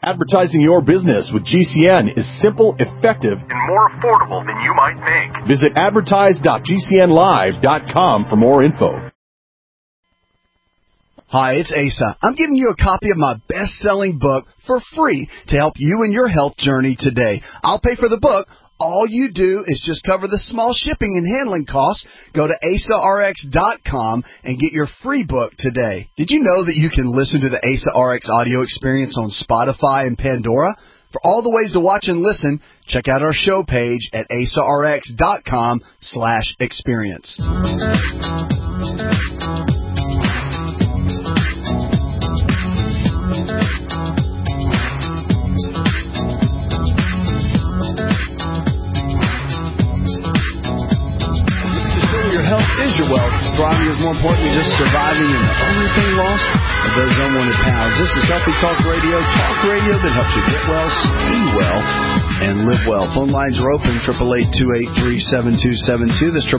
Advertising your business with GCN is simple, effective, and more affordable than you might think. Visit advertise.gcnlive.com for more info. Hi, it's Asa. I'm giving you a copy of my best-selling book for free to help you in your health journey today. I'll pay for the book. All you do is just cover the small shipping and handling costs. Go to AsaRx.com and get your free book today. Did you know that you can listen to the Asa RX audio experience on Spotify and Pandora? For all the ways to watch and listen, check out our show page at AsaRx.com/experience. Your wealth. Thriving is more important than just surviving, and the only thing lost are those unwanted pounds. This is Healthy Talk Radio that helps you get well, stay well, and live well. Phone lines are open, 888-283-7272. That's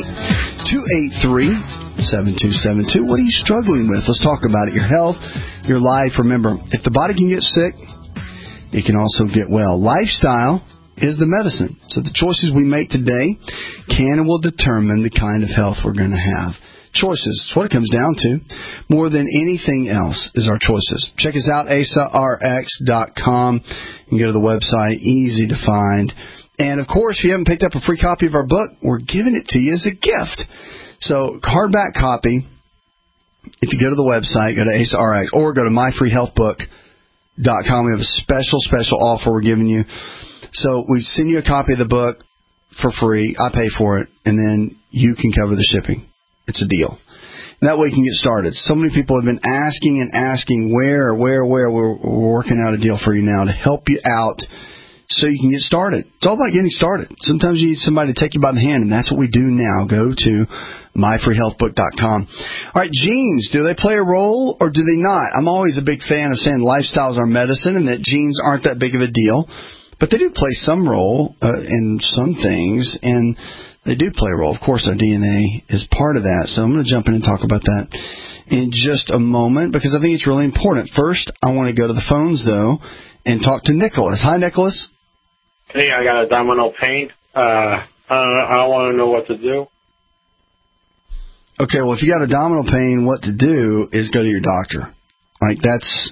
888-283-7272. What are you struggling with? Let's talk about it. Your health, your life. Remember, if the body can get sick, it can also get well. Lifestyle is the medicine. So the choices we make today can and will determine the kind of health we're going to have. Choices. It's what it comes down to. More than anything else is our choices. Check us out, AsaRx.com. You can go to the website. Easy to find. And, of course, if you haven't picked up a free copy of our book, we're giving it to you as a gift. So, hardback copy. If you go to the website, go to AsaRx, or go to myfreehealthbook.com. We have a special offer we're giving you. So we send you a copy of the book for free. I pay for it, and then you can cover the shipping. It's a deal. And that way you can get started. So many people have been asking where. We're working out a deal for you now to help you out so you can get started. It's all about getting started. Sometimes you need somebody to take you by the hand, and that's what we do now. Go to myfreehealthbook.com. All right, genes, do they play a role or do they not? I'm always a big fan of saying lifestyle is our medicine and that genes aren't that big of a deal. But they do play some role in some things, and they do play a role. Of course, our DNA is part of that. So I'm going to jump in and talk about that in just a moment because I think it's really important. First, I want to go to the phones, though, and talk to Nicholas. Hi, Nicholas. Hey, I got abdominal pain. I want to know what to do. Okay, well, if you got abdominal pain, what to do is go to your doctor. Like, that's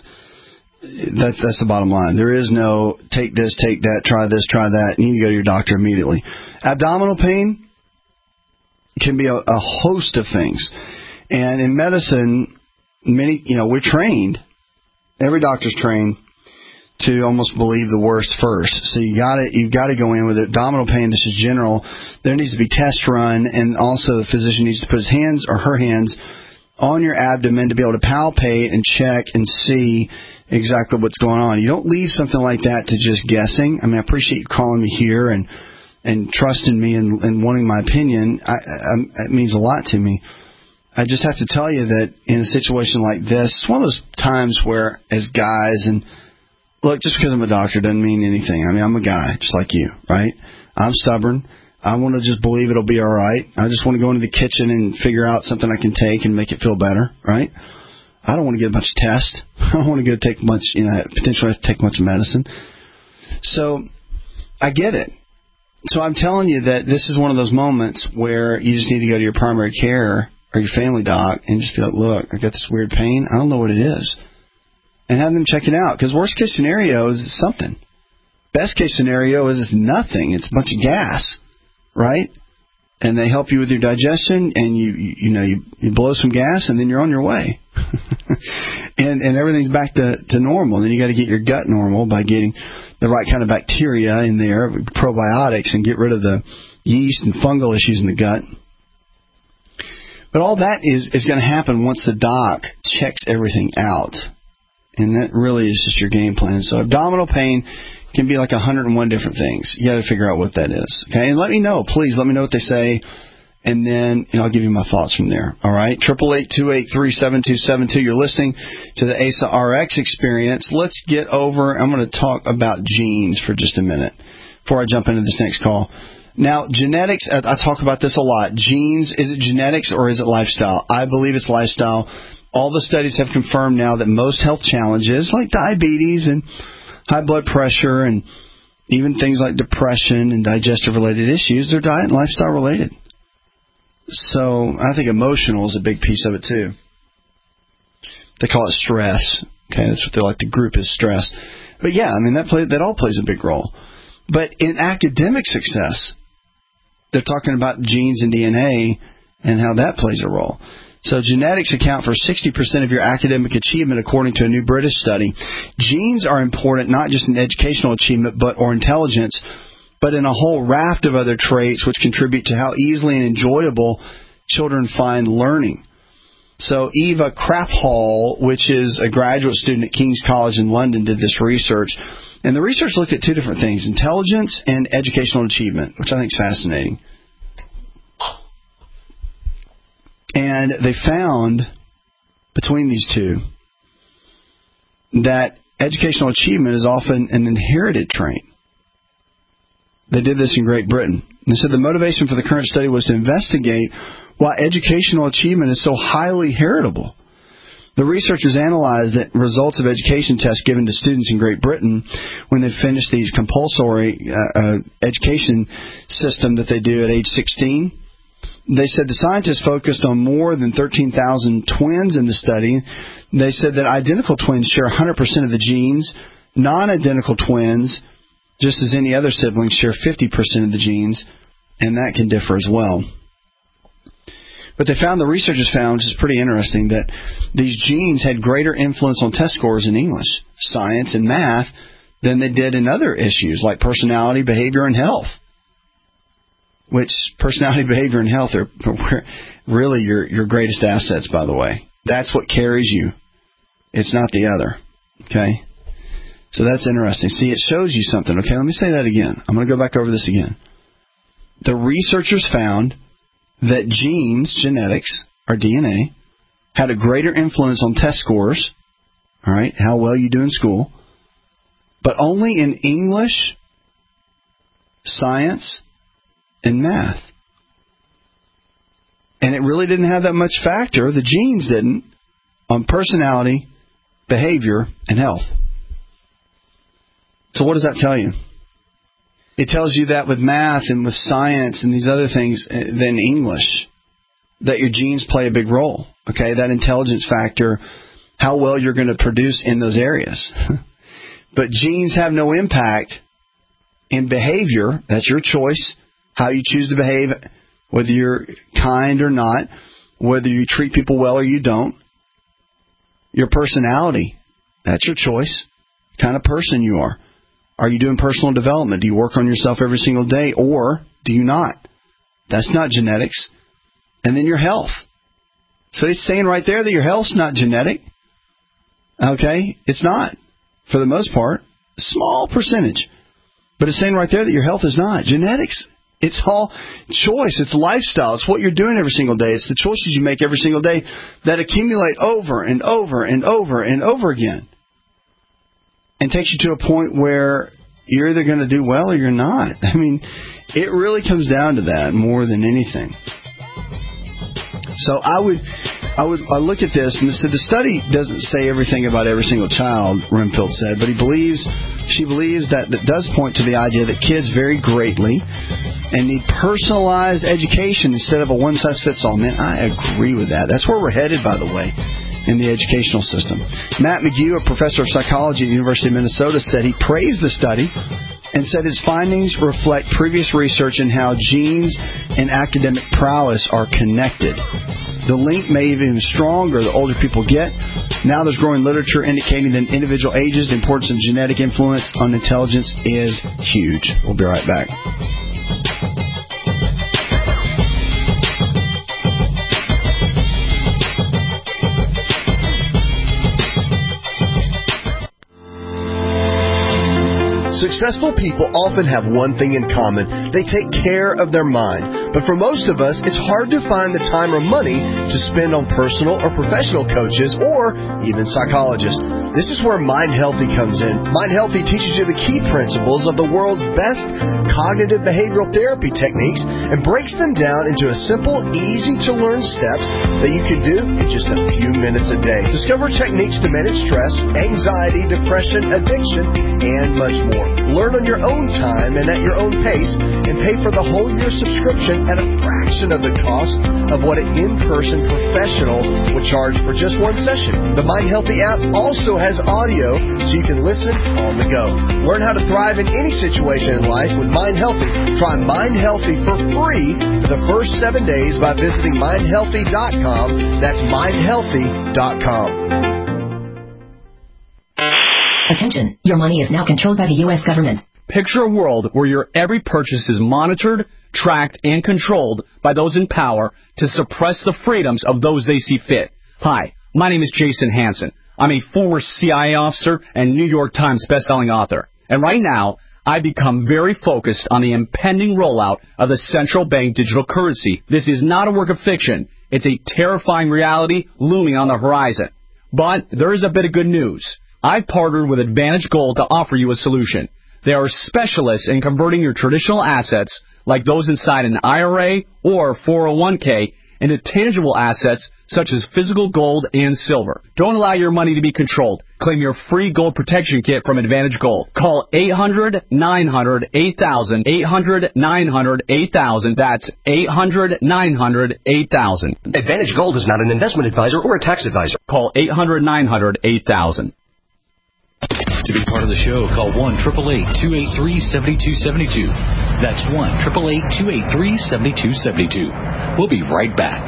the bottom line. There is no take this, take that, try this, try that. You need to go to your doctor immediately. Abdominal pain can be a host of things. And in medicine, we're trained. Every doctor's trained to almost believe the worst first. So you've got to go in with abdominal pain. This is general. There needs to be tests run, and also the physician needs to put his hands or her hands on your abdomen to be able to palpate and check and see exactly what's going on. You don't leave something like that to just guessing. I mean, I appreciate you calling me here and trusting me and wanting my opinion. It means a lot to me. I just have to tell you that in a situation like this, it's one of those times where, as guys, and look, just because I'm a doctor doesn't mean anything. I mean, I'm a guy just like you, right? I'm stubborn. I want to just believe it'll be all right. I just want to go into the kitchen and figure out something I can take and make it feel better, right? I don't want to get a bunch of tests. I don't want to go take much, potentially have to take much medicine. So I get it. So I'm telling you that this is one of those moments where you just need to go to your primary care or your family doc and just be like, look, I got this weird pain. I don't know what it is. And have them check it out. Because worst case scenario is something. Best case scenario is nothing. It's a bunch of gas, right? And they help you with your digestion, and you blow some gas, and then you're on your way. and everything's back to normal. Then you got to get your gut normal by getting the right kind of bacteria in there, probiotics, and get rid of the yeast and fungal issues in the gut. But all that is going to happen once the doc checks everything out. And that really is just your game plan. So abdominal pain can be like 101 different things. You got to figure out what that is. Okay, and let me know. Please let me know what they say, and then I'll give you my thoughts from there. All right, 888-283-7272. You're listening to the Asa RX Experience. Let's get over. I'm going to talk about genes for just a minute before I jump into this next call. Now, genetics, I talk about this a lot. Genes, is it genetics or is it lifestyle? I believe it's lifestyle. All the studies have confirmed now that most health challenges, like diabetes and high blood pressure and even things like depression and digestive-related issues, they're diet and lifestyle-related. So I think emotional is a big piece of it, too. They call it stress. Okay, that's what they like to group as stress. But yeah, I mean, that all plays a big role. But in academic success, they're talking about genes and DNA and how that plays a role. So genetics account for 60% of your academic achievement, according to a new British study. Genes are important not just in educational achievement or intelligence, but in a whole raft of other traits which contribute to how easily and enjoyable children find learning. So Eva Crafthall, which is a graduate student at King's College in London, did this research. And the research looked at two different things, intelligence and educational achievement, which I think is fascinating. And they found, between these two, that educational achievement is often an inherited trait. They did this in Great Britain. They said the motivation for the current study was to investigate why educational achievement is so highly heritable. The researchers analyzed the results of education tests given to students in Great Britain when they finished these compulsory education system that they do at age 16. They said the scientists focused on more than 13,000 twins in the study. They said that identical twins share 100% of the genes. Non-identical twins, just as any other siblings, share 50% of the genes, and that can differ as well. But the researchers found, which is pretty interesting, that these genes had greater influence on test scores in English, science, and math than they did in other issues like personality, behavior, and health. Which personality, behavior, and health are really your greatest assets, by the way. That's what carries you. It's not the other. Okay? So that's interesting. See, it shows you something. Okay, let me say that again. I'm going to go back over this again. The researchers found that genes, genetics, or DNA, had a greater influence on test scores, all right, how well you do in school, but only in English, science, and math. And it really didn't have that much factor, the genes didn't, on personality, behavior, and health. So what does that tell you? It tells you that with math and with science and these other things than English, that your genes play a big role. Okay, that intelligence factor, how well you're going to produce in those areas. But genes have no impact in behavior. That's your choice. How you choose to behave, whether you're kind or not, whether you treat people well or you don't. Your personality, that's your choice. The kind of person you are. Are you doing personal development? Do you work on yourself every single day, or do you not? That's not genetics. And then your health. So it's saying right there that your health's not genetic. Okay? It's not. For the most part. Small percentage. But it's saying right there that your health is not. Genetics. It's all choice. It's lifestyle. It's what you're doing every single day. It's the choices you make every single day that accumulate over and over and over and over again. And takes you to a point where you're either going to do well or you're not. I mean, it really comes down to that more than anything. So I look at this, and the study doesn't say everything about every single child, Renfield said, but she believes that does point to the idea that kids vary greatly and need personalized education instead of a one-size-fits-all. Man, I agree with that. That's where we're headed, by the way, in the educational system. Matt McGew, a professor of psychology at the University of Minnesota, said he praised the study and said its findings reflect previous research in how genes and academic prowess are connected. The link may even be stronger the older people get. Now there's growing literature indicating that individual ages, the importance of genetic influence on intelligence is huge. We'll be right back. Successful people often have one thing in common. They take care of their mind. But for most of us, it's hard to find the time or money to spend on personal or professional coaches or even psychologists. This is where Mind Healthy comes in. Mind Healthy teaches you the key principles of the world's best cognitive behavioral therapy techniques and breaks them down into a simple, easy-to-learn steps that you can do in just a few minutes a day. Discover techniques to manage stress, anxiety, depression, addiction, and much more. Learn on your own time and at your own pace, and pay for the whole year subscription at a fraction of the cost of what an in-person professional would charge for just one session. The Mind Healthy app also has audio so you can listen on the go. Learn how to thrive in any situation in life with Mind Healthy. Try Mind Healthy for free for the first 7 days by visiting mindhealthy.com. That's mindhealthy.com. Attention, your money is now controlled by the U.S. government. Picture a world where your every purchase is monitored, tracked, and controlled by those in power to suppress the freedoms of those they see fit. Hi, my name is Jason Hansen. I'm a former CIA officer and New York Times bestselling author. And right now, I've become very focused on the impending rollout of the central bank digital currency. This is not a work of fiction. It's a terrifying reality looming on the horizon. But there is a bit of good news. I've partnered with Advantage Gold to offer you a solution. They are specialists in converting your traditional assets, like those inside an IRA or 401k, into tangible assets such as physical gold and silver. Don't allow your money to be controlled. Claim your free gold protection kit from Advantage Gold. Call 800-900-8000, 800-900-8000. That's 800-900-8000. Advantage Gold is not an investment advisor or a tax advisor. Call 800-900-8000. To be part of the show, call 1-888-283-7272. That's 1-888-283-7272. We'll be right back.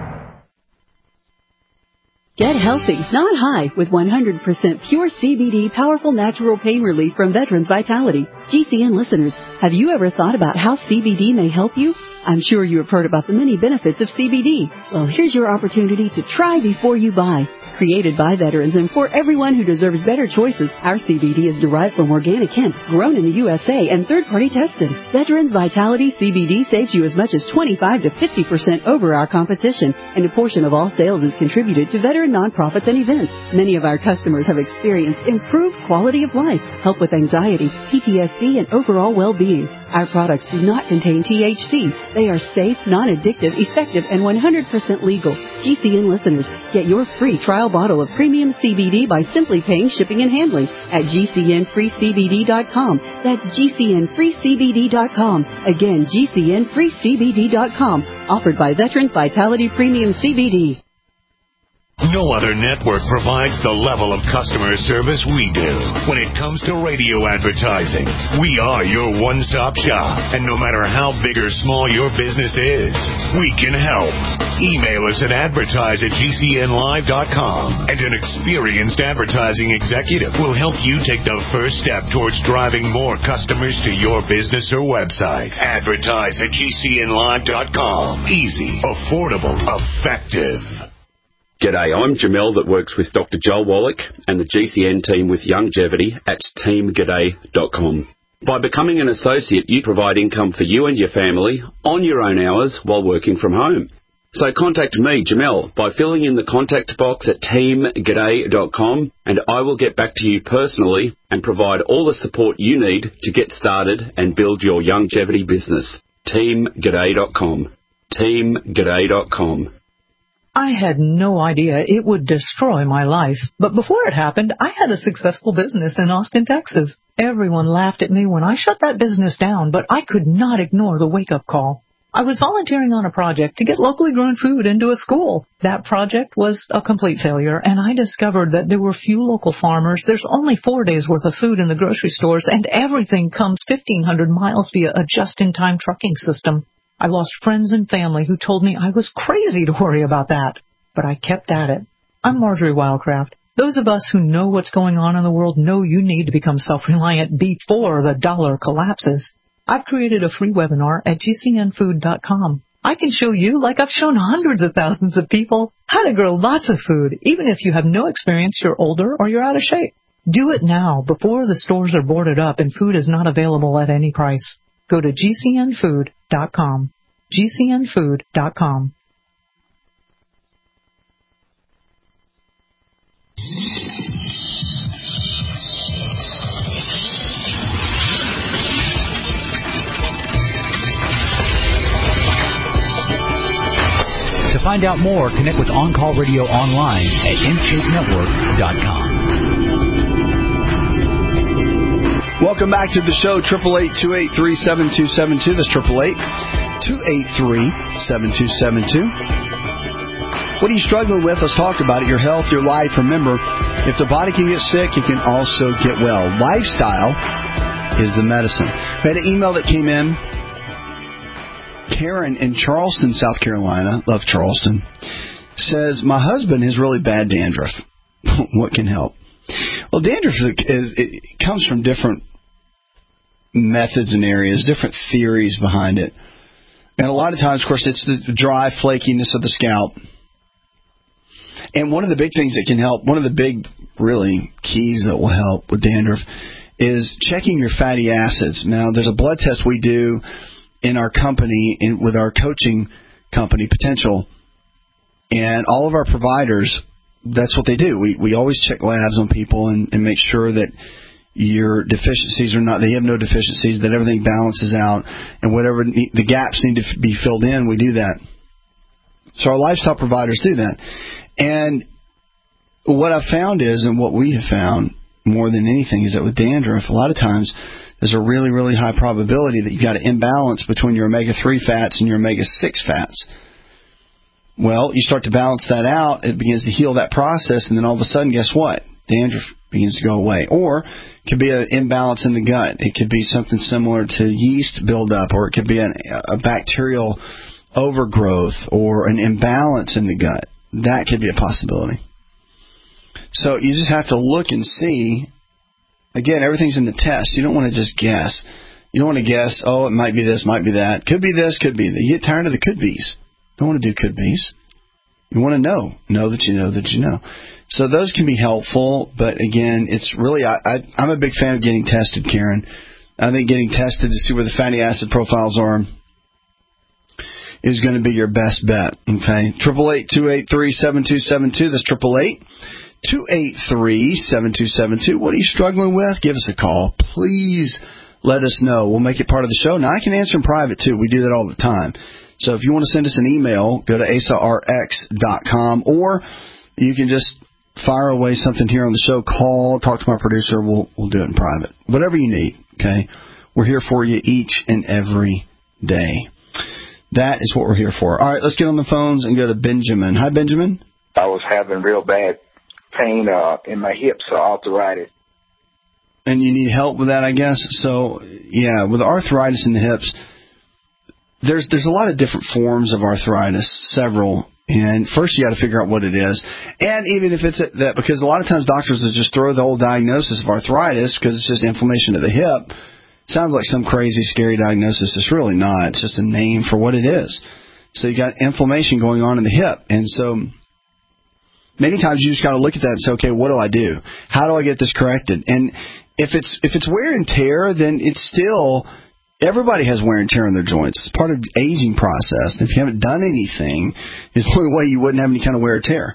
Get healthy, not high, with 100% pure CBD powerful natural pain relief from Veterans Vitality. GCN listeners, have you ever thought about how CBD may help you? I'm sure you have heard about the many benefits of CBD. Well, here's your opportunity to try before you buy. Created by veterans and for everyone who deserves better choices, our CBD is derived from organic hemp, grown in the USA, and third-party tested. Veterans Vitality CBD saves you as much as 25 to 50% over our competition, and a portion of all sales is contributed to veteran nonprofits and events. Many of our customers have experienced improved quality of life, help with anxiety, PTSD, and overall well-being. Our products do not contain THC. They are safe, non-addictive, effective, and 100% legal. GCN listeners, get your free trial bottle of premium CBD by simply paying shipping and handling at GCNFreeCBD.com. That's GCNFreeCBD.com. Again, GCNFreeCBD.com. Offered by Veterans Vitality Premium CBD. No other network provides the level of customer service we do. When it comes to radio advertising, we are your one-stop shop. And no matter how big or small your business is, we can help. Email us at advertise@gcnlive.com, and an experienced advertising executive will help you take the first step towards driving more customers to your business or website. Advertise@gcnlive.com. Easy, affordable, effective. G'day, I'm Jamel that works with Dr. Joel Wallach and the GCN team with Longevity at teamg'day.com. By becoming an associate, you provide income for you and your family on your own hours while working from home. So contact me, Jamel, by filling in the contact box at teamg'day.com, and I will get back to you personally and provide all the support you need to get started and build your longevity business. teamg'day.com. teamg'day.com. I had no idea it would destroy my life. But before it happened, I had a successful business in Austin, Texas. Everyone laughed at me when I shut that business down, but I could not ignore the wake-up call. I was volunteering on a project to get locally grown food into a school. That project was a complete failure, and I discovered that there were few local farmers. There's only 4 days' worth of food in the grocery stores, and everything comes 1,500 miles via a just-in-time trucking system. I lost friends and family who told me I was crazy to worry about that. But I kept at it. I'm Marjorie Wildcraft. Those of us who know what's going on in the world know you need to become self-reliant before the dollar collapses. I've created a free webinar at GCNfood.com. I can show you, like I've shown hundreds of thousands of people, how to grow lots of food, even if you have no experience, you're older, or you're out of shape. Do it now before the stores are boarded up and food is not available at any price. Go to GCNfood.com. GCNfood.com. To find out more, connect with On Call Radio online at InShapeNetwork.com. Welcome back to the show, 888-283-7272. That's 888-283-7272. What are you struggling with? Let's talk about it. Your health, your life. Remember, if the body can get sick, it can also get well. Lifestyle is the medicine. We had an email that came in. Karen in Charleston, South Carolina, love Charleston, says, my husband has really bad dandruff. What can help? Well, dandruff it comes from different methods and areas, different theories behind it. And a lot of times, of course, it's the dry flakiness of the scalp. And one of the big things that can help, one of the big, really, keys that will help with dandruff is checking your fatty acids. Now, there's a blood test we do in our company, with our coaching company, Potential, and all of our providers, that's what they do. We always check labs on people and make sure that your deficiencies are not, they have no deficiencies, that everything balances out, and whatever the gaps need to be filled in, we do that. So our lifestyle providers do that. And what I've found is, and what we have found more than anything, is that with dandruff, a lot of times there's a really, really high probability that you've got an imbalance between your omega-3 fats and your omega-6 fats. Well, you start to balance that out, it begins to heal that process, and then all of a sudden, guess what? Dandruff begins to go away. Or it could be an imbalance in the gut. It could be something similar to yeast buildup, or it could be a bacterial overgrowth or an imbalance in the gut. That could be a possibility. So you just have to look and see. Again, everything's in the test. You don't want to just guess. You don't want to guess, oh, it might be this, might be that. Could be this, could be that. You get tired of the could-be's. Don't want to do could-be's. You want to know that you know that you know. So those can be helpful, but again, it's really, I'm a big fan of getting tested, Karen. I think getting tested to see where the fatty acid profiles are is going to be your best bet, okay? 888-283-7272. That's 888-283-7272. What are you struggling with? Give us a call. Please let us know. We'll make it part of the show. Now, I can answer in private, too. We do that all the time. So if you want to send us an email, go to asarx.com, or you can just fire away something here on the show. Call, talk to my producer. We'll do it in private. Whatever you need, okay? We're here for you each and every day. That is what we're here for. All right, let's get on the phones and go to Benjamin. Hi, Benjamin. I was having real bad pain in my hips, arthritis. And you need help with that, I guess. So, yeah, with arthritis in the hips, there's a lot of different forms of arthritis, several. And first you got to figure out what it is. And even if it's that, because a lot of times doctors will just throw the old diagnosis of arthritis because it's just inflammation of the hip. Sounds like some crazy, scary diagnosis. It's really not. It's just a name for what it is. So you got inflammation going on in the hip. And so many times you just got to look at that and say, okay, what do I do? How do I get this corrected? And if it's wear and tear, then it's still, everybody has wear and tear in their joints. It's part of the aging process. And if you haven't done anything, it's the only way you wouldn't have any kind of wear or tear.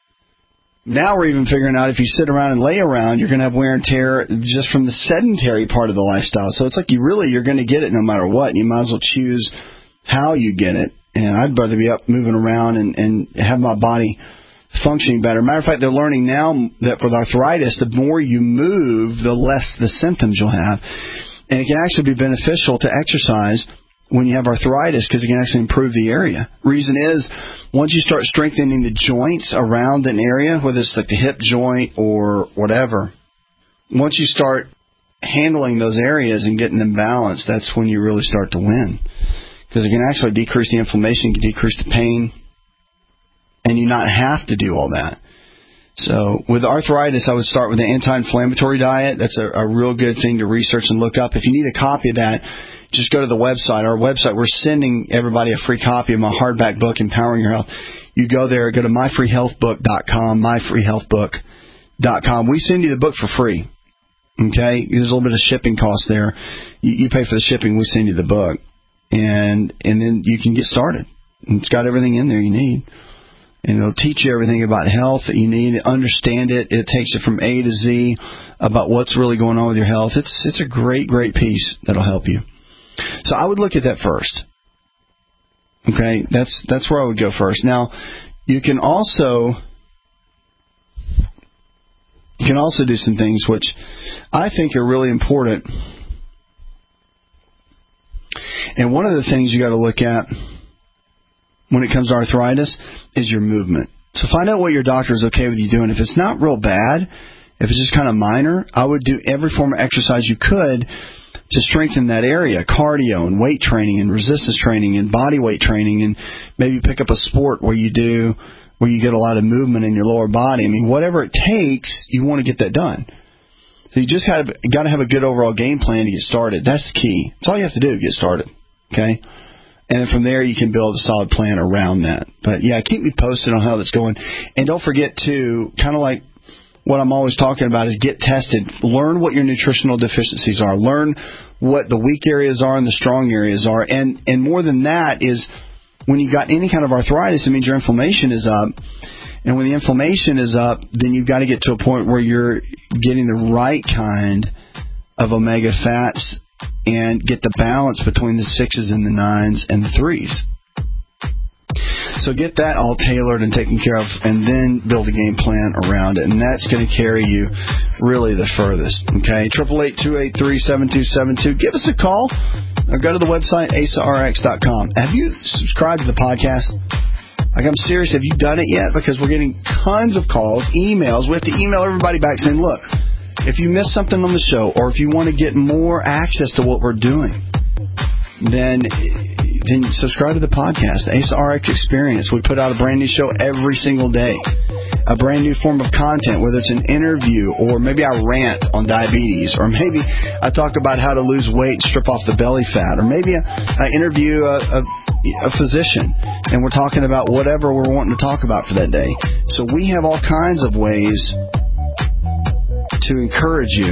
Now we're even figuring out if you sit around and lay around, you're going to have wear and tear just from the sedentary part of the lifestyle. So it's like you're going to get it no matter what. And you might as well choose how you get it. And I'd rather be up moving around and have my body functioning better. Matter of fact, they're learning now that with arthritis, the more you move, the less the symptoms you'll have. And it can actually be beneficial to exercise when you have arthritis because it can actually improve the area. Reason is, once you start strengthening the joints around an area, whether it's like the hip joint or whatever, once you start handling those areas and getting them balanced, that's when you really start to win. Because it can actually decrease the inflammation, can decrease the pain, and you not have to do all that. So with arthritis, I would start with an anti-inflammatory diet. That's a real good thing to research and look up. If you need a copy of that, just go to the website. Our website, we're sending everybody a free copy of my hardback book, Empowering Your Health. You go there, go to myfreehealthbook.com, myfreehealthbook.com. We send you the book for free. Okay? There's a little bit of shipping cost there. You pay for the shipping, we send you the book. And then you can get started. It's got everything in there you need. And it'll teach you everything about health that you need. Understand it. It takes it from A to Z about what's really going on with your health. It's a great, great piece that'll help you. So I would look at that first. Okay? That's where I would go first. Now, you can also do some things which I think are really important. And one of the things you got to look at when it comes to arthritis is your movement. So find out what your doctor is okay with you doing. If it's not real bad, if it's just kind of minor, I would do every form of exercise you could to strengthen that area. Cardio and weight training and resistance training and body weight training, and maybe pick up a sport where you get a lot of movement in your lower body. I mean, whatever it takes, you want to get that done. So you just got to have a good overall game plan to get started. That's the key. That's all you have to do, get started. Okay? And then from there, you can build a solid plan around that. But, yeah, keep me posted on how that's going. And don't forget, too, kind of like what I'm always talking about is get tested. Learn what your nutritional deficiencies are. Learn what the weak areas are and the strong areas are. And more than that is when you've got any kind of arthritis, it means your inflammation is up. And when the inflammation is up, then you've got to get to a point where you're getting the right kind of omega fats and get the balance between the 6s and the 9s and the 3s. So get that all tailored and taken care of, and then build a game plan around it. And that's going to carry you really the furthest. Okay? 888-283-7272. Give us a call or go to the website, AsaRx.com. Have you subscribed to the podcast? Like, I'm serious. Have you done it yet? Because we're getting tons of calls, emails. We have to email everybody back saying, look, if you missed something on the show, or if you want to get more access to what we're doing, then subscribe to the podcast, the Asa RX Experience. We put out a brand new show every single day, a brand new form of content, whether it's an interview, or maybe I rant on diabetes, or maybe I talk about how to lose weight, strip off the belly fat, or maybe I interview a physician, and we're talking about whatever we're wanting to talk about for that day. So we have all kinds of ways to encourage you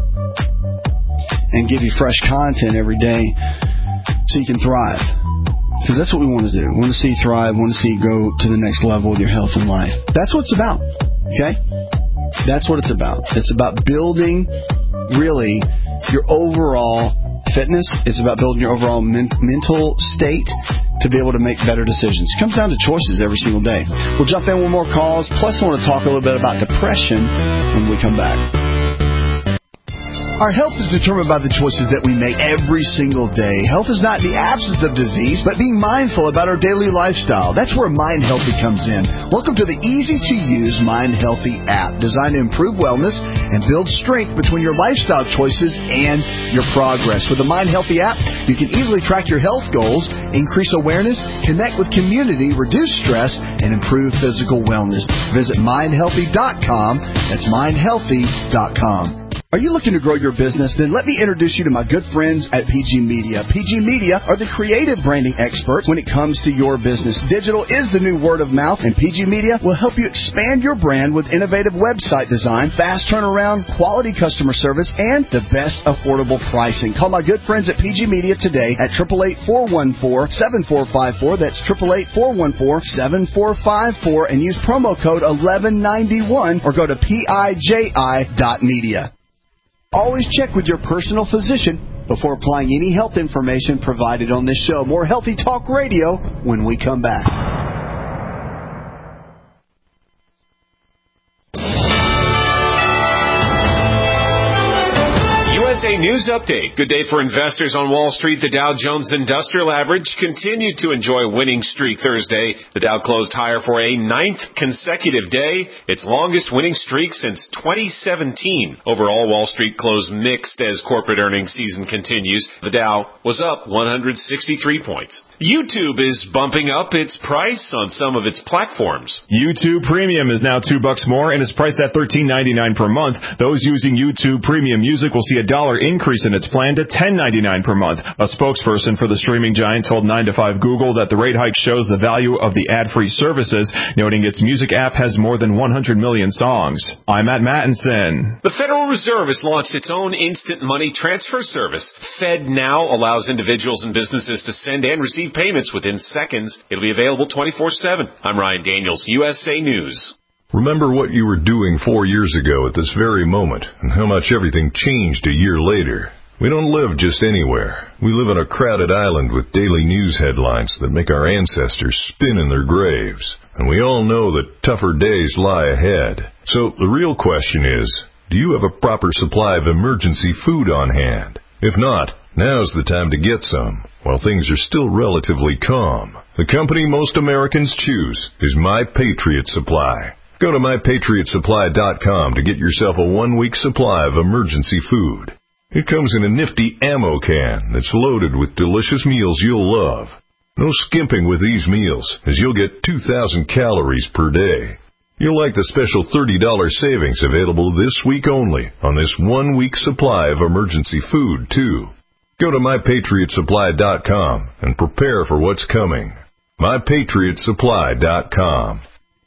and give you fresh content every day so you can thrive. Because that's what we want to do. We want to see you thrive. We want to see you go to the next level with your health and life. That's what it's about. Okay? That's what it's about. It's about building, really, your overall fitness. It's about building your overall mental state to be able to make better decisions. It comes down to choices every single day. We'll jump in with more calls. Plus, I want to talk a little bit about depression when we come back. Our health is determined by the choices that we make every single day. Health is not the absence of disease, but being mindful about our daily lifestyle. That's where Mind Healthy comes in. Welcome to the easy-to-use Mind Healthy app, designed to improve wellness and build strength between your lifestyle choices and your progress. With the Mind Healthy app, you can easily track your health goals, increase awareness, connect with community, reduce stress, and improve physical wellness. Visit mindhealthy.com. That's mindhealthy.com. Are you looking to grow your business? Then let me introduce you to my good friends at PG Media. PG Media are the creative branding experts when it comes to your business. Digital is the new word of mouth, and PG Media will help you expand your brand with innovative website design, fast turnaround, quality customer service, and the best affordable pricing. Call my good friends at PG Media today at 888-414-7454. That's 888-414-7454, and use promo code 1191 or go to PIJI.media. Always check with your personal physician before applying any health information provided on this show. More Healthy Talk Radio when we come back. USA News Update. Good day for investors on Wall Street. The Dow Jones Industrial Average continued to enjoy a winning streak Thursday. The Dow closed higher for a 9th consecutive day, its longest winning streak since 2017. Overall, Wall Street closed mixed as corporate earnings season continues. The Dow was up 163 points. YouTube is bumping up its price on some of its platforms. YouTube Premium is now $2 more and is priced at $13.99 per month. Those using YouTube Premium Music will see $1 increase in its plan to $10.99 per month. A spokesperson for the streaming giant told 9 to 5 Google that the rate hike shows the value of the ad-free services, noting its music app has more than 100 million songs. I'm Matt Mattinson. The Federal Reserve has launched its own instant money transfer service. FedNow allows individuals and businesses to send and receive payments within seconds. It'll be available 24/7. I'm Ryan Daniels, USA News. Remember what you were doing 4 years ago at this very moment and how much everything changed a year later. We don't live just anywhere. We live on a crowded island with daily news headlines that make our ancestors spin in their graves. And we all know that tougher days lie ahead. So the real question is, do you have a proper supply of emergency food on hand? If not, now's the time to get some, while things are still relatively calm. The company most Americans choose is My Patriot Supply. Go to MyPatriotSupply.com to get yourself a 1-week supply of emergency food. It comes in a nifty ammo can that's loaded with delicious meals you'll love. No skimping with these meals, as you'll get 2,000 calories per day. You'll like the special $30 savings available this week only on this 1-week supply of emergency food, too. Go to MyPatriotSupply.com and prepare for what's coming. MyPatriotSupply.com.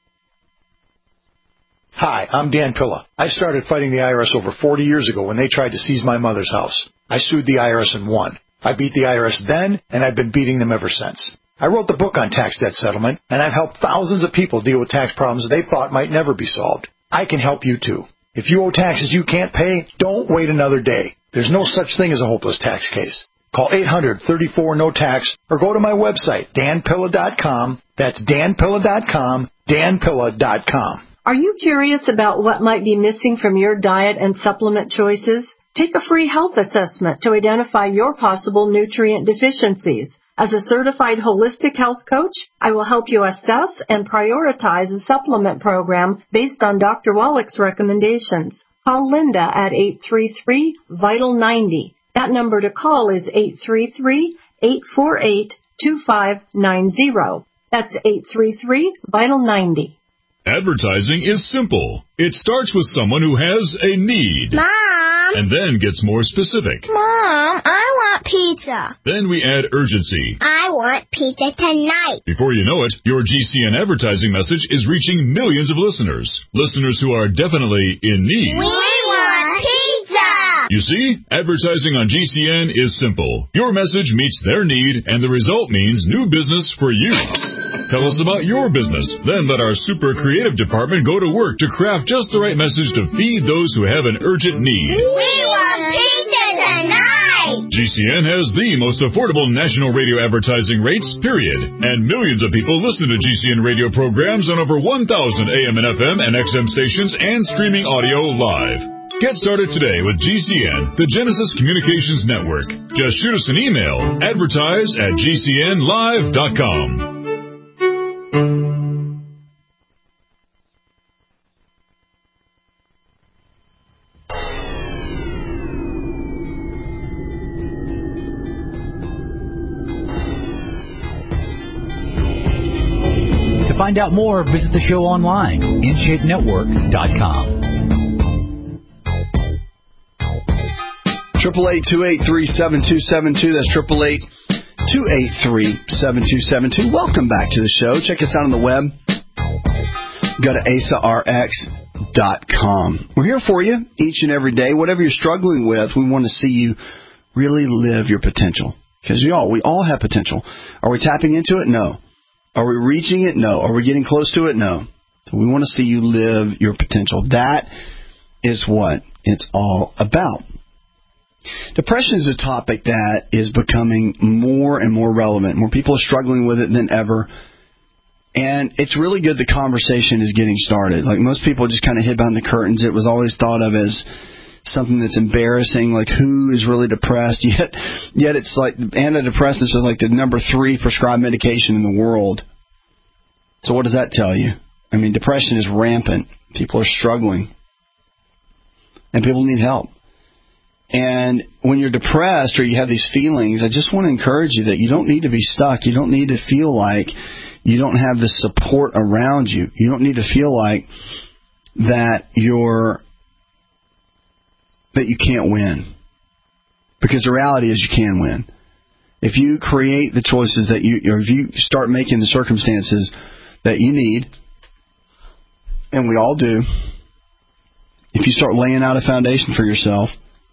Hi, I'm Dan Pilla. I started fighting the IRS over 40 years ago when they tried to seize my mother's house. I sued the IRS and won. I beat the IRS then, and I've been beating them ever since. I wrote the book on tax debt settlement, and I've helped thousands of people deal with tax problems they thought might never be solved. I can help you, too. If you owe taxes you can't pay, don't wait another day. There's no such thing as a hopeless tax case. Call 800-34-NO-TAX or go to my website, danpilla.com. That's danpilla.com, danpilla.com. Are you curious about what might be missing from your diet and supplement choices? Take a free health assessment to identify your possible nutrient deficiencies. As a certified holistic health coach, I will help you assess and prioritize a supplement program based on Dr. Wallach's recommendations. Call Linda at 833-VITAL-90. That number to call is 833-848-2590. That's 833-VITAL-90. Advertising is simple. It starts with someone who has a need. Mom! And then gets more specific. Mom, I want pizza. Then we add urgency. I want pizza tonight. Before you know it, your GCN advertising message is reaching millions of listeners. Listeners who are definitely in need. We want pizza! You see, advertising on GCN is simple. Your message meets their need, and the result means new business for you. Tell us about your business. Then let our super creative department go to work to craft just the right message to feed those who have an urgent need. We want pizza tonight! GCN has the most affordable national radio advertising rates, period. And millions of people listen to GCN radio programs on over 1,000 AM and FM and XM stations and streaming audio live. Get started today with GCN, the Genesis Communications Network. Just shoot us an email, advertise@gcnlive.com. To find out more, visit the show online, InShapeNetwork.com. 888-283-7272. That's 888-283-7272. Welcome back to the show. Check us out on the web. Go to AsaRx.com. We're here for you each and every day. Whatever you're struggling with, we want to see you really live your potential. Because we all have potential. Are we tapping into it? No. Are we reaching it? No. Are we getting close to it? No. So we want to see you live your potential. That is what it's all about. Depression is a topic that is becoming more and more relevant. More people are struggling with it than ever. And it's really good the conversation is getting started. Like most people just kind of hid behind the curtains. It was always thought of as something that's embarrassing, like who is really depressed. Yet it's like antidepressants are like the number 3 prescribed medication in the world. So what does that tell you? I mean, depression is rampant. People are struggling. And people need help. And when you're depressed or you have these feelings, I just want to encourage you that you don't need to be stuck. You don't need to feel like you don't have the support around you. You don't need to feel like that you can't win. Because the reality is you can win. If you create the choices that or if you start making the circumstances that you need, and we all do, if you start laying out a foundation for yourself,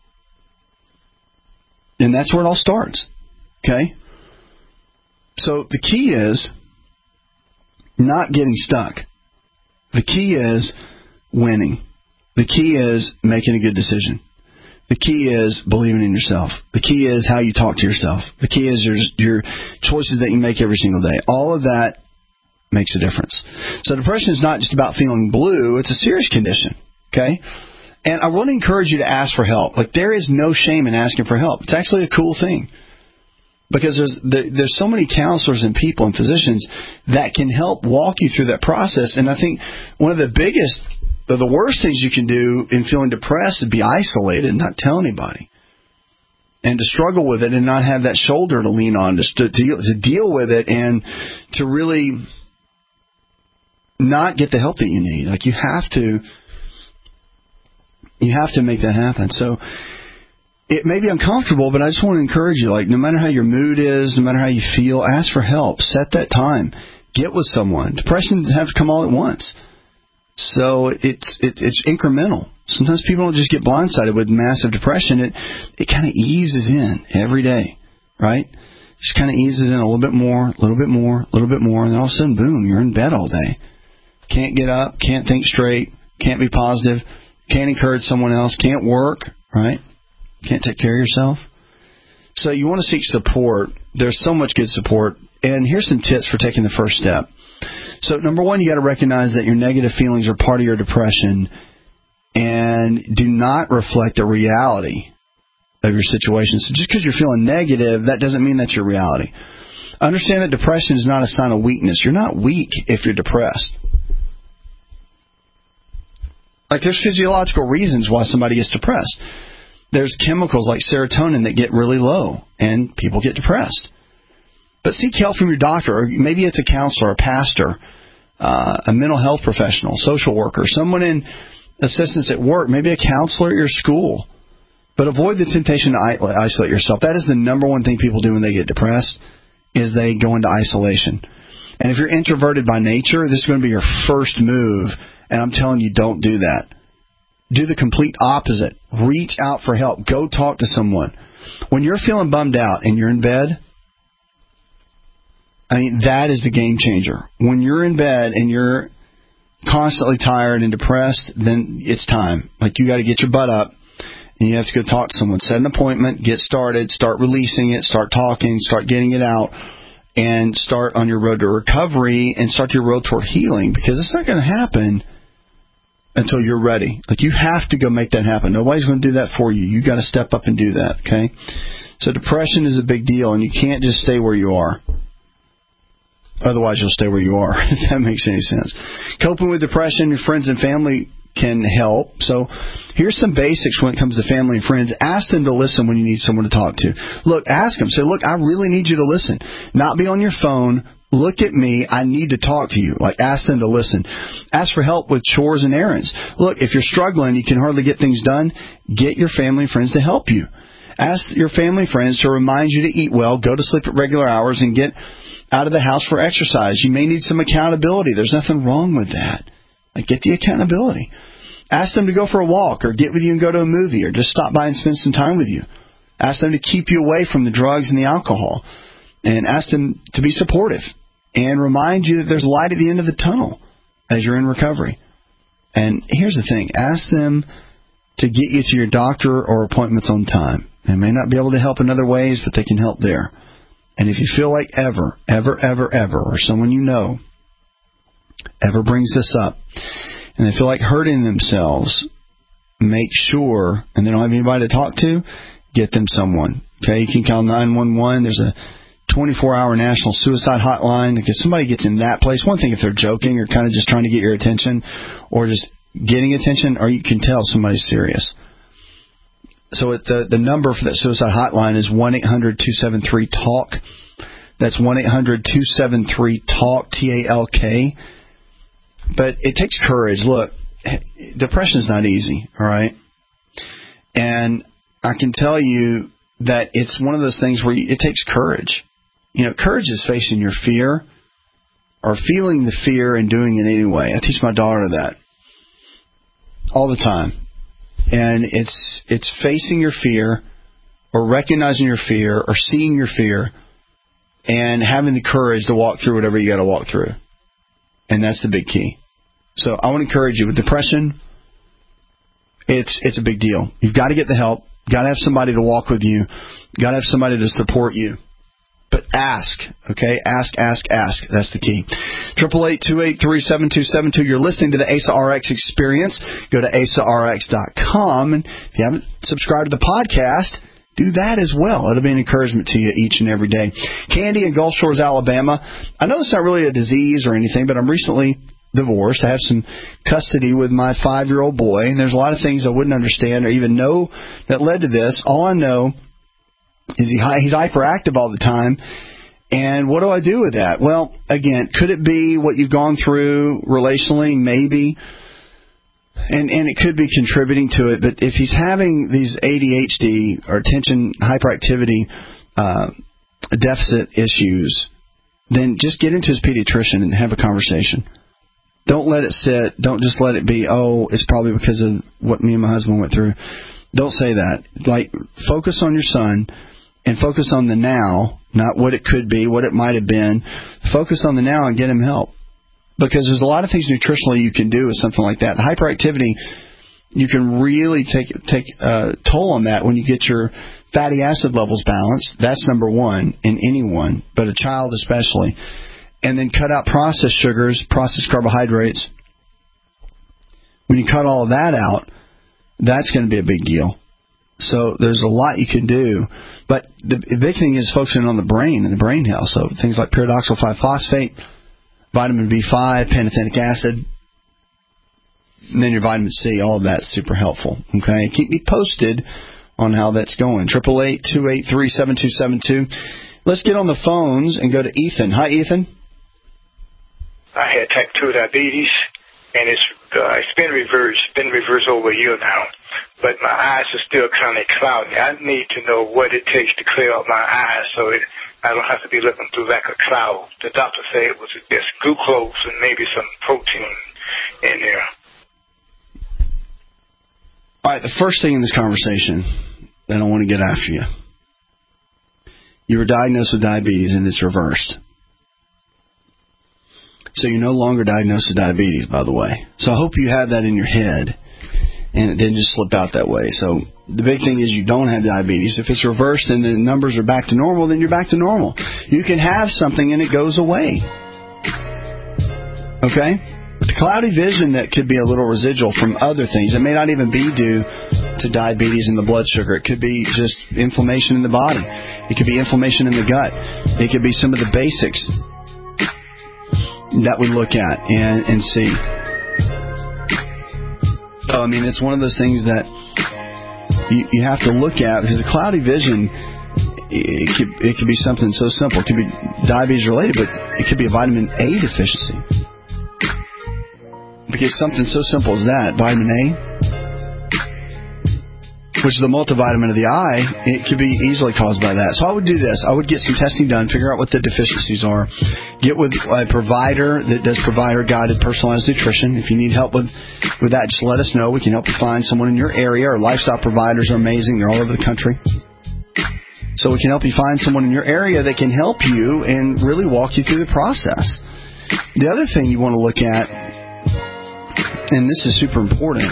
then that's where it all starts. Okay? So the key is not getting stuck. The key is winning. The key is making a good decision. The key is believing in yourself. The key is how you talk to yourself. The key is your choices that you make every single day. All of that makes a difference. So depression is not just about feeling blue. It's a serious condition. Okay? And I want to encourage you to ask for help. Like, there is no shame in asking for help. It's actually a cool thing. Because there's so many counselors and people and physicians that can help walk you through that process. And I think one of the biggest, or the worst things you can do in feeling depressed is be isolated and not tell anybody. And to struggle with it and not have that shoulder to lean on to deal with it and to really not get the help that you need. Like, you have to make that happen. So it may be uncomfortable, but I just want to encourage you, like, no matter how your mood is, no matter how you feel, ask for help. Set that time. Get with someone. Depression doesn't have to come all at once. So it's incremental. Sometimes people don't just get blindsided with massive depression. It kind of eases in every day, right? Just kind of eases in a little bit more, a little bit more, a little bit more, and then all of a sudden, boom, you're in bed all day. Can't get up, can't think straight, can't be positive, can't encourage someone else, can't work, right? Can't take care of yourself. So you want to seek support. There's so much good support. And here's some tips for taking the first step. So number one, you got to recognize that your negative feelings are part of your depression and do not reflect the reality of your situation. So just because you're feeling negative, that doesn't mean that's your reality. Understand that depression is not a sign of weakness. You're not weak if you're depressed. Like, there's physiological reasons why somebody gets depressed. There's chemicals like serotonin that get really low, and people get depressed. But seek help from your doctor, or maybe it's a counselor, a pastor, a mental health professional, social worker, someone in assistance at work, maybe a counselor at your school. But avoid the temptation to isolate yourself. That is the number one thing people do when they get depressed, is they go into isolation. And if you're introverted by nature, this is going to be your first move, and I'm telling you, don't do that. Do the complete opposite. Reach out for help. Go talk to someone. When you're feeling bummed out and you're in bed, I mean, that is the game changer. When you're in bed and you're constantly tired and depressed, then it's time. Like, you got to get your butt up and you have to go talk to someone. Set an appointment, get started, start releasing it, start talking, start getting it out, and start on your road to recovery and start your road toward healing, because it's not going to happen until you're ready. Like, you have to go make that happen. Nobody's going to do that for you. You got to step up and do that, okay? So depression is a big deal, and you can't just stay where you are. Otherwise, you'll stay where you are, if that makes any sense. Coping with depression, your friends and family can help. So here's some basics when it comes to family and friends. Ask them to listen when you need someone to talk to. Look, ask them. Say, look, I really need you to listen. Not be on your phone. Look at me. I need to talk to you. Like, ask them to listen. Ask for help with chores and errands. Look, if you're struggling, you can hardly get things done, get your family and friends to help you. Ask your family and friends to remind you to eat well, go to sleep at regular hours, and get out of the house for exercise. You may need some accountability. There's nothing wrong with that. Like, get the accountability. Ask them to go for a walk, or get with you and go to a movie, or just stop by and spend some time with you. Ask them to keep you away from the drugs and the alcohol. And ask them to be supportive. And remind you that there's light at the end of the tunnel as you're in recovery. And here's the thing. Ask them to get you to your doctor or appointments on time. They may not be able to help in other ways, but they can help there. And if you feel like ever, or someone you know, ever brings this up, and they feel like hurting themselves, make sure, and they don't have anybody to talk to, get them someone. Okay, you can call 911. There's a 24-hour national suicide hotline. If somebody gets in that place, one thing if they're joking or kind of just trying to get your attention or just getting attention, or you can tell somebody's serious. So the number for that suicide hotline is 1-800-273-TALK. That's 1-800-273-TALK, T-A-L-K. But it takes courage. Look, depression is not easy, all right? And I can tell you that it's one of those things where it takes courage. Courage is facing your fear or feeling the fear and doing it anyway. I teach my daughter that all the time. And it's facing your fear or recognizing your fear or seeing your fear and having the courage to walk through whatever you got to walk through. And that's the big key. So I want to encourage you with depression. It's a big deal. You've got to get the help. Got to have somebody to walk with you. Got to have somebody to support you. But ask, okay? Ask. That's the key. 888-283-7272. You're listening to the ASA RX Experience. Go to asarx.com. And if you haven't subscribed to the podcast, do that as well. It'll be an encouragement to you each and every day. Candy in Gulf Shores, Alabama. I know it's not really a disease or anything, but I'm recently divorced. I have some custody with my 5-year-old boy, and there's a lot of things I wouldn't understand or even know that led to this. All I know is he's hyperactive all the time. And what do I do with that? Well, again, could it be what you've gone through relationally? Maybe. And it could be contributing to it. But if he's having these ADHD or attention hyperactivity deficit issues, then just get into his pediatrician and have a conversation. Don't let it sit. Don't just let it be, it's probably because of what me and my husband went through. Don't say that. Focus on your son and focus on the now, not what it could be, what it might have been. Focus on the now and get him help. Because there's a lot of things nutritionally you can do with something like that. The hyperactivity, you can really take a toll on that when you get your fatty acid levels balanced. That's number one in anyone, but a child especially. And then cut out processed sugars, processed carbohydrates. When you cut all of that out, that's going to be a big deal. So there's a lot you can do. But the big thing is focusing on the brain and the brain health. So things like pyridoxal 5-phosphate, vitamin B5, pantothenic acid, and then your vitamin C. All of that's super helpful. Okay, keep me posted on how that's going. 888-283-7272. Let's get on the phones and go to Ethan. Hi, Ethan. I had type 2 diabetes, and it's been reversed over a year now. But my eyes are still kind of cloudy. I need to know what it takes to clear up my eyes so I don't have to be looking through like a cloud. The doctor said it was just glucose and maybe some protein in there. All right, the first thing in this conversation that I want to get after you. You were diagnosed with diabetes and it's reversed. So you're no longer diagnosed with diabetes, by the way. So I hope you have that in your head and it didn't just slip out that way. So the big thing is you don't have diabetes. If it's reversed and the numbers are back to normal, then you're back to normal. You can have something and it goes away. Okay? The cloudy vision that could be a little residual from other things. It may not even be due to diabetes and the blood sugar. It could be just inflammation in the body. It could be inflammation in the gut. It could be some of the basics that we look at and see. So, I mean, it's one of those things that you have to look at because the cloudy vision, it could be something so simple. It could be diabetes related, but it could be a vitamin A deficiency. Because something so simple as that, vitamin A, which is the multivitamin of the eye, it could be easily caused by that. So I would do this. I would get some testing done, figure out what the deficiencies are, get with a provider that does provider-guided personalized nutrition. If you need help with that, just let us know. We can help you find someone in your area. Our lifestyle providers are amazing. They're all over the country. So we can help you find someone in your area that can help you and really walk you through the process. The other thing you want to look at, and this is super important,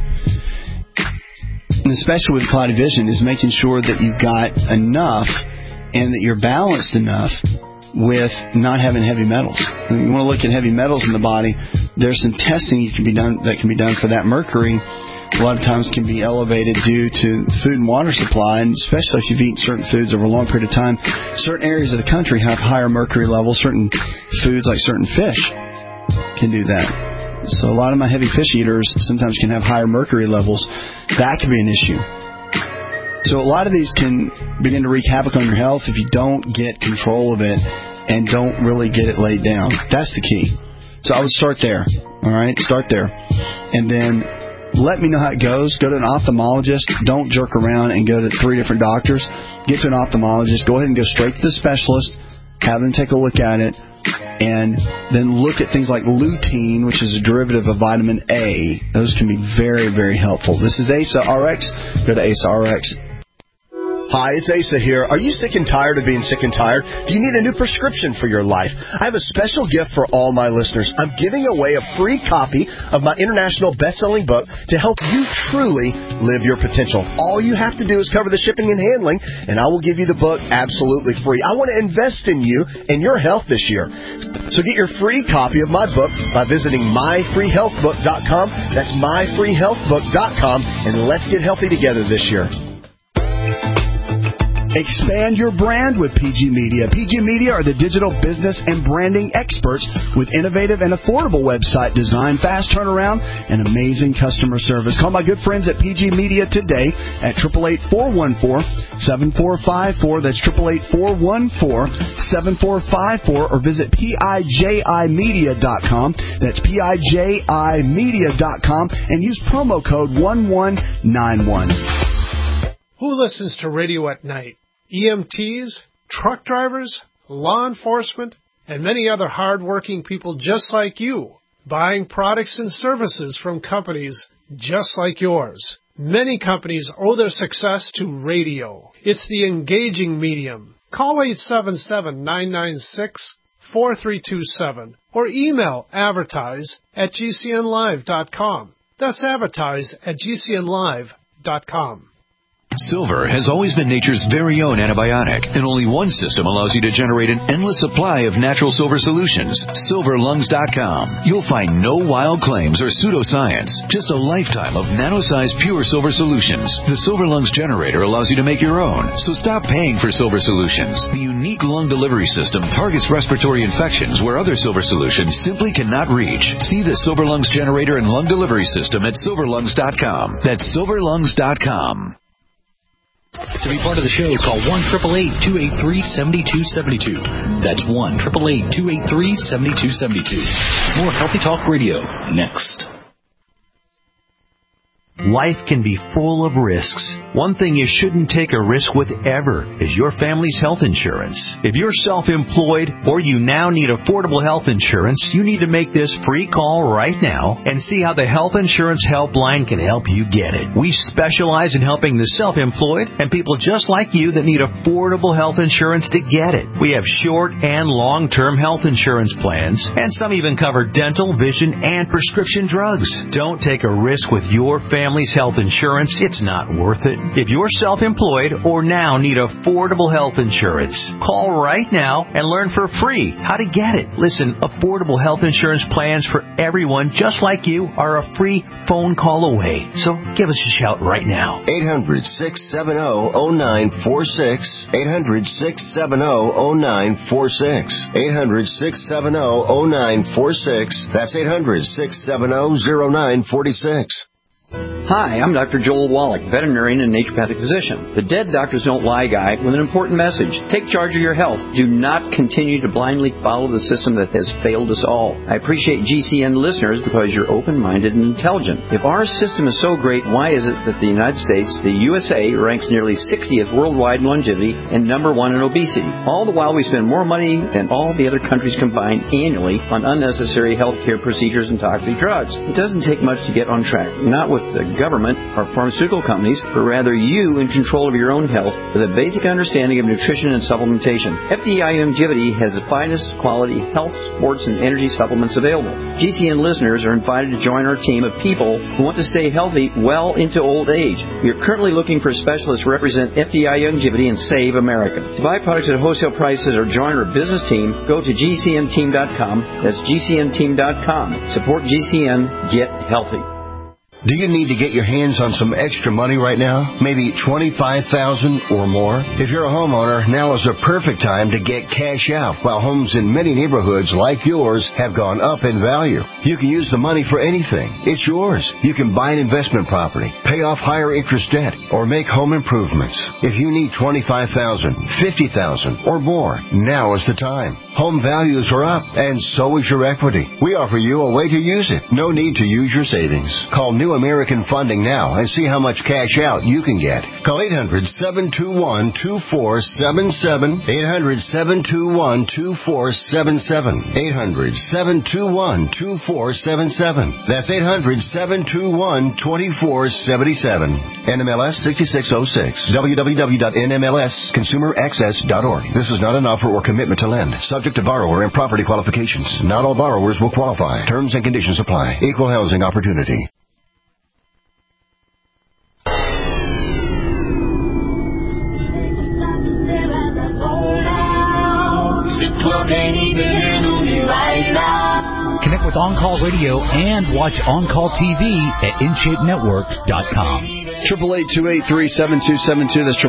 and especially with cloudy vision, is making sure that you've got enough and that you're balanced enough with not having heavy metals. And you want to look at heavy metals in the body. There's some testing that can be done for that. Mercury a lot of times can be elevated due to food and water supply, and especially if you've eaten certain foods over a long period of time. Certain areas of the country have higher mercury levels. Certain foods, like certain fish, can do that. So a lot of my heavy fish eaters sometimes can have higher mercury levels. That could be an issue. So a lot of these can begin to wreak havoc on your health if you don't get control of it and don't really get it laid down. That's the key. So I would start there. All right? Start there. And then Let me know how it goes. Go to an ophthalmologist. Don't jerk around and go to 3 different doctors. Get to an ophthalmologist. Go ahead and go straight to the specialist. Have them take a look at it. And then look at things like lutein, which is a derivative of vitamin A. Those can be very, very helpful. This is Asa RX. Go to Asa RX. Hi, it's Asa here. Are you sick and tired of being sick and tired? Do you need a new prescription for your life? I have a special gift for all my listeners. I'm giving away a free copy of my international best-selling book to help you truly live your potential. All you have to do is cover the shipping and handling, and I will give you the book absolutely free. I want to invest in you and your health this year. So get your free copy of my book by visiting myfreehealthbook.com. That's myfreehealthbook.com, and let's get healthy together this year. Expand your brand with PG Media. PG Media are the digital business and branding experts with innovative and affordable website design, fast turnaround, and amazing customer service. Call my good friends at PG Media today at 888-414-7454. That's 888-414-7454, or visit PIJImedia.com. That's PIJImedia.com, and use promo code 1191. Who listens to radio at night? EMTs, truck drivers, law enforcement, and many other hard-working people just like you, buying products and services from companies just like yours. Many companies owe their success to radio. It's the engaging medium. Call 877-996-4327 or email advertise@gcnlive.com. That's advertise@gcnlive.com. Silver has always been nature's very own antibiotic, and only one system allows you to generate an endless supply of natural silver solutions. SilverLungs.com. You'll find no wild claims or pseudoscience, just a lifetime of nano-sized pure silver solutions. The Silver Lungs generator allows you to make your own, so stop paying for silver solutions. The unique lung delivery system targets respiratory infections where other silver solutions simply cannot reach. See the Silver Lungs generator and lung delivery system at SilverLungs.com. That's SilverLungs.com. To be part of the show, call 1-888-283-7272. That's 1-888-283-7272. More Healthy Talk Radio next. Life can be full of risks. One thing you shouldn't take a risk with ever is your family's health insurance. If you're self-employed or you now need affordable health insurance, you need to make this free call right now and see how the Health Insurance Helpline can help you get it. We specialize in helping the self-employed and people just like you that need affordable health insurance to get it. We have short and long-term health insurance plans, and some even cover dental, vision, and prescription drugs. Don't take a risk with your family's health insurance. It's not worth it. If you're self-employed or now need affordable health insurance, call right now and learn for free how to get it. Listen, affordable health insurance plans for everyone just like you are a free phone call away. So give us a shout right now. 800-670-0946. 800-670-0946. 800-670-0946. That's 800-670-0946. Hi, I'm Dr. Joel Wallach, veterinarian and naturopathic physician. The Dead Doctors Don't Lie guy with an important message. Take charge of your health. Do not continue to blindly follow the system that has failed us all. I appreciate GCN listeners because you're open-minded and intelligent. If our system is so great, why is it that the United States, the USA, ranks nearly 60th worldwide in longevity and number 1 in obesity? All the while we spend more money than all the other countries combined annually on unnecessary health care procedures and toxic drugs. It doesn't take much to get on track. Not with the government or pharmaceutical companies, but rather you in control of your own health with a basic understanding of nutrition and supplementation. FDI Longevity has the finest quality health, sports, and energy supplements available. GCN listeners are invited to join our team of people who want to stay healthy well into old age. We are currently looking for specialists to represent FDI Longevity and Save America. To buy products at wholesale prices or join our business team, go to GCNteam.com. That's GCNteam.com. Support GCN. Get healthy. Do you need to get your hands on some extra money right now? Maybe $25,000 or more? If you're a homeowner, now is a perfect time to get cash out while homes in many neighborhoods like yours have gone up in value. You can use the money for anything. It's yours. You can buy an investment property, pay off higher interest debt, or make home improvements. If you need $25,000, $50,000 or more, now is the time. Home values are up, and so is your equity. We offer you a way to use it. No need to use your savings. Call New New American Funding now and see how much cash out you can get. Call 800-721-2477. 800-721-2477. 800-721-2477. That's 800-721-2477. NMLS 6606. www.nmlsconsumeraccess.org. This is not an offer or commitment to lend. Subject to borrower and property qualifications. Not all borrowers will qualify. Terms and conditions apply. Equal housing opportunity. Connect with On Call Radio and watch On Call TV at InShapeNetwork.com. 888-283-7272. That's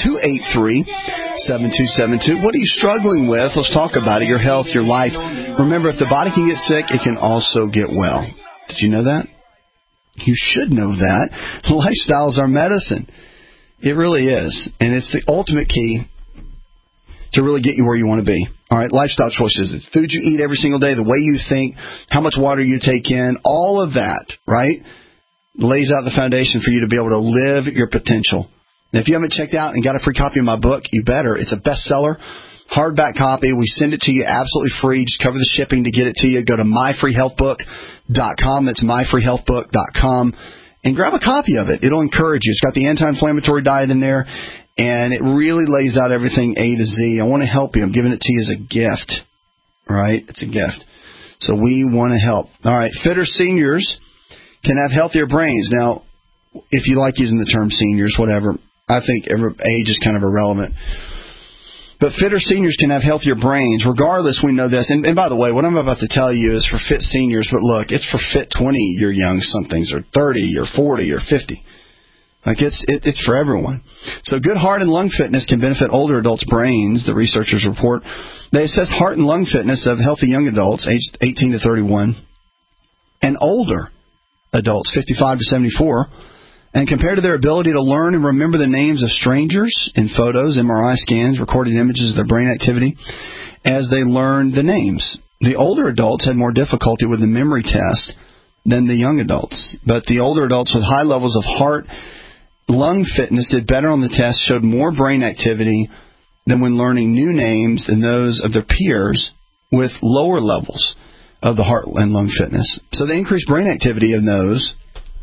888-283-7272. What are you struggling with? Let's talk about it. Your health, your life. Remember, if the body can get sick, it can also get well. Did you know that? You should know that. Lifestyle is our medicine. It really is. And it's the ultimate key to really get you where you want to be. All right, lifestyle choices. It's food you eat every single day, the way you think, how much water you take in, all of that, right, lays out the foundation for you to be able to live your potential. Now, if you haven't checked out and got a free copy of my book, you better. It's a bestseller, hardback copy. We send it to you absolutely free. Just cover the shipping to get it to you. Go to myfreehealthbook.com. That's myfreehealthbook.com. And grab a copy of it. It'll encourage you. It's got the anti-inflammatory diet in there. And it really lays out everything A to Z. I want to help you. I'm giving it to you as a gift. Right? It's a gift. So we want to help. All right. Fitter seniors can have healthier brains. Now, if you like using the term seniors, whatever, I think every age is kind of irrelevant. But fitter seniors can have healthier brains. Regardless, we know this. And by the way, what I'm about to tell you is for fit seniors. But look, it's for fit 20-year-young-somethings or 30 or 40 or 50. Like it's for everyone. So good heart and lung fitness can benefit older adults' brains, the researchers report. They assessed heart and lung fitness of healthy young adults aged 18 to 31 and older adults 55 to 74 and compared to their ability to learn and remember the names of strangers in photos, MRI scans, recorded images of their brain activity as they learned the names. The older adults had more difficulty with the memory test than the young adults, but the older adults with high levels of heart lung fitness did better on the test, showed more brain activity than when learning new names than those of their peers with lower levels of the heart and lung fitness. So the increased brain activity of those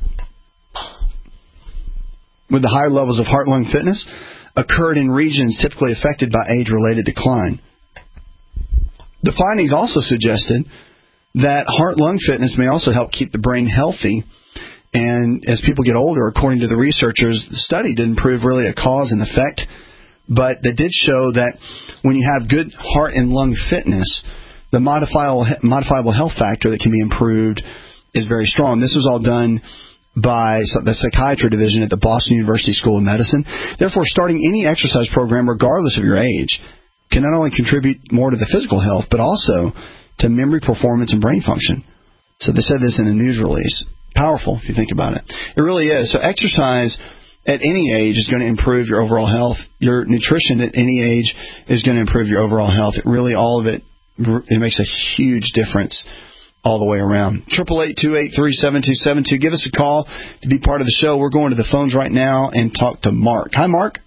with the higher levels of heart-lung fitness occurred in regions typically affected by age-related decline. The findings also suggested that heart-lung fitness may also help keep the brain healthy. And as people get older, according to the researchers, the study didn't prove really a cause and effect, but they did show that when you have good heart and lung fitness, the modifiable health factor that can be improved is very strong. This was all done by the psychiatry division at the Boston University School of Medicine. Therefore, starting any exercise program, regardless of your age, can not only contribute more to the physical health, but also to memory performance and brain function. So they said this in a news release. Powerful, if you think about it. It really is. So exercise at any age is going to improve your overall health. Your nutrition at any age is going to improve your overall health. It really, all of it, it makes a huge difference all the way around. 888-283-7272. Give us a call to be part of the show. We're going to the phones right now and talk to Mark. Hi, Mark.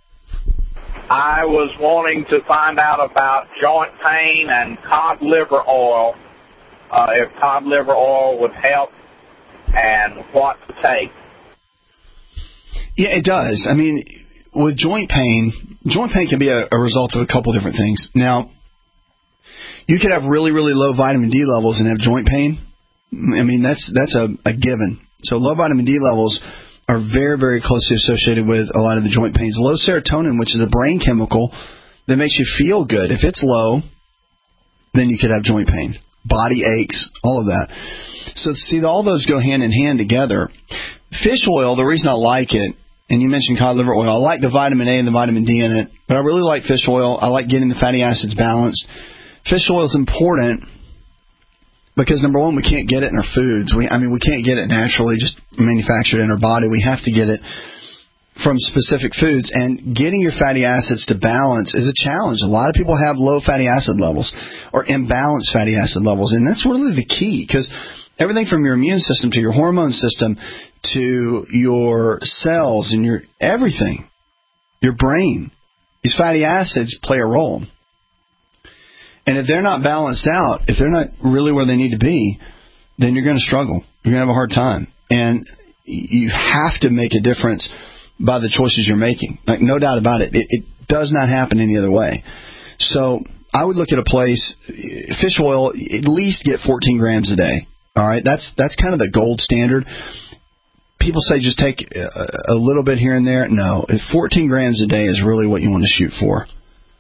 I was wanting to find out about joint pain and cod liver oil, if cod liver oil would help, and what to take. Yeah, it does. I mean, with joint pain can be a result of a couple different things. Now, you could have really, really low vitamin D levels and have joint pain. I mean, that's a given. So low vitamin D levels are very, very closely associated with a lot of the joint pains. Low serotonin, which is a brain chemical that makes you feel good, if it's low, then you could have joint pain, body aches, all of that. So, see, all those go hand in hand together. Fish oil, the reason I like it, and you mentioned cod liver oil, I like the vitamin A and the vitamin D in it, but I really like fish oil. I like getting the fatty acids balanced. Fish oil is important because, number one, we can't get it in our foods. We can't get it naturally, just manufactured in our body. We have to get it from specific foods, and getting your fatty acids to balance is a challenge. A lot of people have low fatty acid levels or imbalanced fatty acid levels, and that's really the key, because Everything from your immune system to your hormone system to your cells and your everything, your brain. These fatty acids play a role. And if they're not balanced out, if they're not really where they need to be, then you're going to struggle. You're going to have a hard time. And you have to make a difference by the choices you're making. Like, no doubt about it. It does not happen any other way. So I would look at a place, fish oil, at least get 14 grams a day. All right? That's kind of the gold standard. People say just take a little bit here and there. No, 14 grams a day is really what you want to shoot for.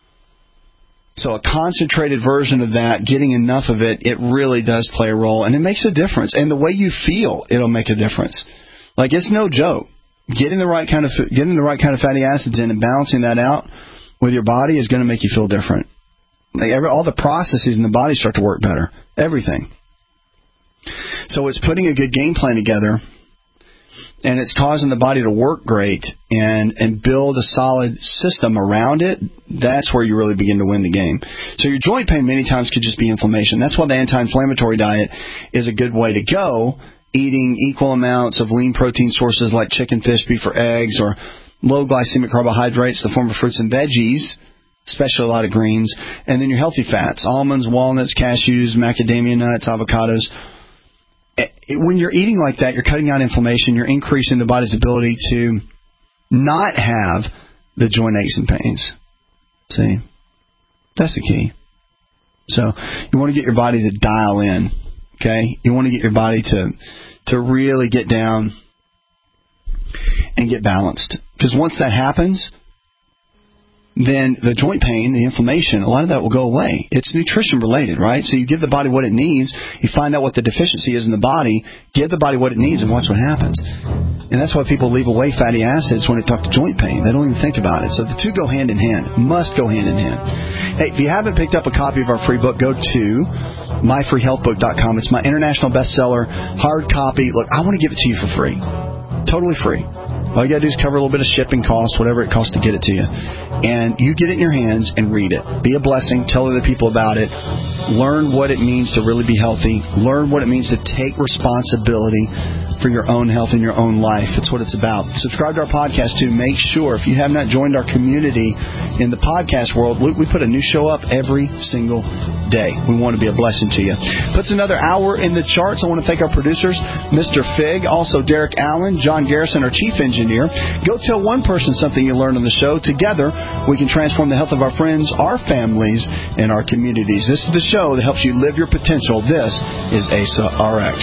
So a concentrated version of that, getting enough of it, it really does play a role, and it makes a difference. And the way you feel, it'll make a difference. Like, it's no joke. Getting the right kind of fatty acids in and balancing that out with your body is going to make you feel different. Like, all the processes in the body start to work better. Everything. So it's putting a good game plan together, and it's causing the body to work great and build a solid system around it. That's where you really begin to win the game. So your joint pain many times could just be inflammation. That's why the anti-inflammatory diet is a good way to go. Eating equal amounts of lean protein sources like chicken, fish, beef, or eggs, or low glycemic carbohydrates in the form of fruits and veggies, especially a lot of greens, and then your healthy fats, almonds, walnuts, cashews, macadamia nuts, avocados. When you're eating like that, you're cutting out inflammation, you're increasing the body's ability to not have the joint aches and pains. See? That's the key. So you want to get your body to dial in, okay? You want to get your body to really get down and get balanced. Because once that happens, then the joint pain, the inflammation, a lot of that will go away. It's nutrition related, right? So you give the body what it needs, you find out what the deficiency is in the body, give the body what it needs, and watch what happens. And that's why people leave away fatty acids when they talk to joint pain. They don't even think about it. So the two go hand in hand, must go hand in hand. Hey, if you haven't picked up a copy of our free book, go to myfreehealthbook.com. It's my international bestseller, hard copy. Look, I want to give it to you for free. Totally free. All you got to do is cover a little bit of shipping costs, whatever it costs to get it to you. And you get it in your hands and read it. Be a blessing. Tell other people about it. Learn what it means to really be healthy. Learn what it means to take responsibility for your own health and your own life. It's what it's about. Subscribe to our podcast, too. Make sure, if you have not joined our community in the podcast world, we put a new show up every single day. We want to be a blessing to you. Puts another hour in the charts. I want to thank our producers, Mr. Fig, also Derek Allen, John Garrison, our chief engineer. Go tell one person something you learned on the show. Together, we can transform the health of our friends, our families, and our communities. This is the show that helps you live your potential. This is ASA RX.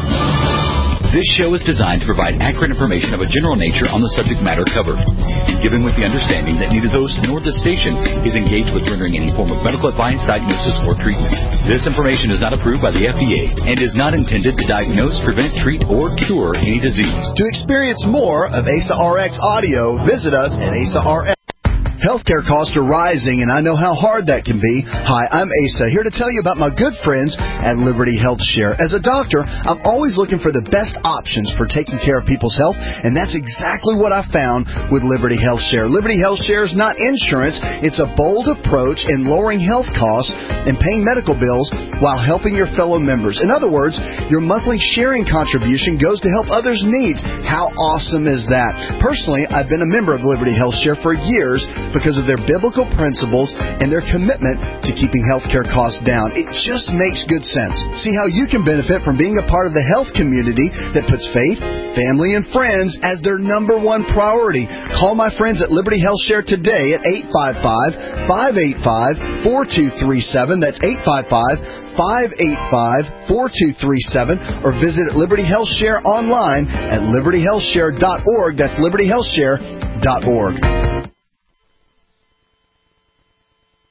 This show is designed to provide accurate information of a general nature on the subject matter covered, given with the understanding that neither the host nor the station is engaged with rendering any form of medical advice, diagnosis, or treatment. This information is not approved by the FDA and is not intended to diagnose, prevent, treat, or cure any disease. To experience more of ASA RX audio, visit us at ASA RX. Healthcare costs are rising, and I know how hard that can be. Hi, I'm Asa, here to tell you about my good friends at Liberty Health Share. As a doctor, I'm always looking for the best options for taking care of people's health, and that's exactly what I found with Liberty Health Share. Liberty Health Share is not insurance. It's a bold approach in lowering health costs and paying medical bills while helping your fellow members. In other words, your monthly sharing contribution goes to help others' needs. How awesome is that? Personally, I've been a member of Liberty Health Share for years because of their biblical principles and their commitment to keeping healthcare costs down. It just makes good sense. See how you can benefit from being a part of the health community that puts faith, family, and friends as their number one priority. Call my friends at Liberty Health Share today at 855-585-4237. That's 855-585-4237, or visit Liberty Health Share online at libertyhealthshare.org. That's libertyhealthshare.org.